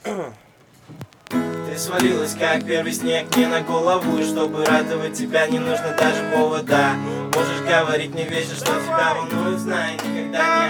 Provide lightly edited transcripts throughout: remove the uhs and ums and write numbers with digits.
Ты свалилась, как первый снег мне на голову. И чтобы радовать тебя, не нужно даже повода. Можешь говорить мне вечно, что тебя волнует, знай, никогда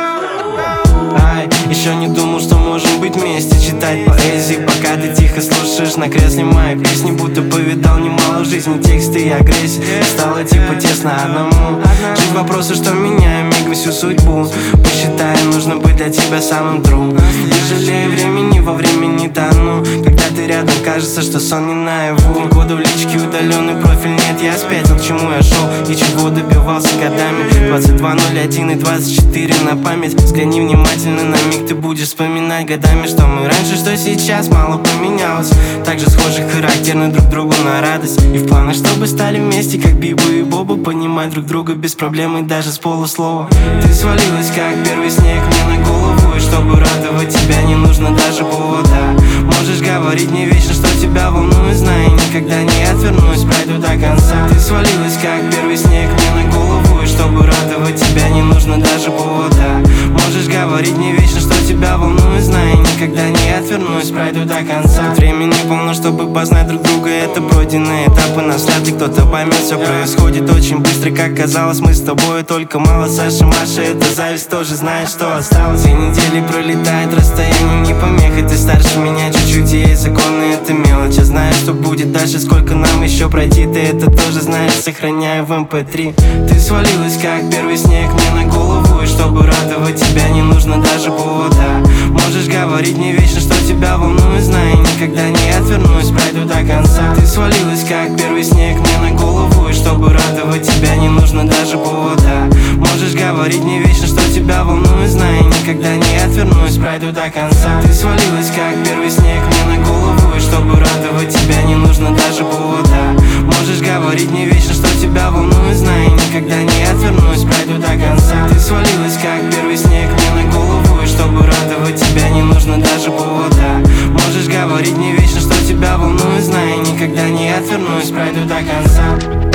не Ай, еще не думал, что можем быть вместе. Читать поэзию, пока ты тихо слушаешь на кресле мои песни. Будто повидал немало жизни, тексты и агрессии. Стало типа тесно одному. Жить вопросы, что меняю мигом всю судьбу. Посчитаю, нужно быть для тебя самым true. Не жалею времени, во времени тону. Когда ты рядом, кажется, что сон не наяву. Года в личке, удаленный профиль, нет, я спятил, к чему я шел и чего добивался годами. 22:01 и 24 на память. Взгляни внимательно на миг, ты будешь вспоминать годами, что мы раньше, что сейчас, мало поменялось. Также схожи, характерны друг другу на радость. И в планах, чтобы стали вместе, как Бибу и Боба. Понимать друг друга без проблем и даже с полуслова. Ты свалилась, как первый снег мне на голову. И чтобы радовать тебя, не нужно даже повода. Можешь говорить мне вечно, что тебя волнует, знай, никогда не отвернусь, пройду до конца. Ты свалилась, как первый снег мне на голову. И чтобы радовать тебя, не нужно даже повода. Можешь говорить мне вечно, что тебя волнует, знай, никогда не отвернусь, пройду до конца. Времени полно, чтобы познать друг друга, это пройденные этапы. Нас вряд ли кто-то поймет, все происходит очень быстро, как казалось. Мы с тобой только мало, Саша, Маша, это зависть, тоже знаешь, что осталось. 2 недели пролетает, расстояние не помеха. Ты старше меня чуть-чуть, и есть законы, это мелочь. Я знаю, что будет дальше, сколько нам еще пройти. Ты это тоже знаешь, сохраняю в MP3. Ты свалилась, как первый снег мне на голову. И чтобы радовать тебя, не нужно даже повода. Можешь говорить мне вечно, что тебя волнует, знай, никогда не отвернусь, пройду до конца. Ты свалилась, как первый снег мне на голову. И чтобы радовать тебя, не нужно даже повода. Можешь говорить мне вечно, что тебя волнует, знай, никогда не отвернусь, пройду до конца. Ты свалилась, как первый снег мне на голову. И чтобы радовать тебя, не нужно даже повода. Можешь говорить мне вечно, что тебя волнует, знай, никогда не отвернусь, пройду до конца. Ты свалилась, как первый снег мне на голову. И чтобы радовать тебя, не нужно даже повода. Можешь говорить мне вечно, что тебя волнует, знай, никогда не отвернусь, пройду до конца.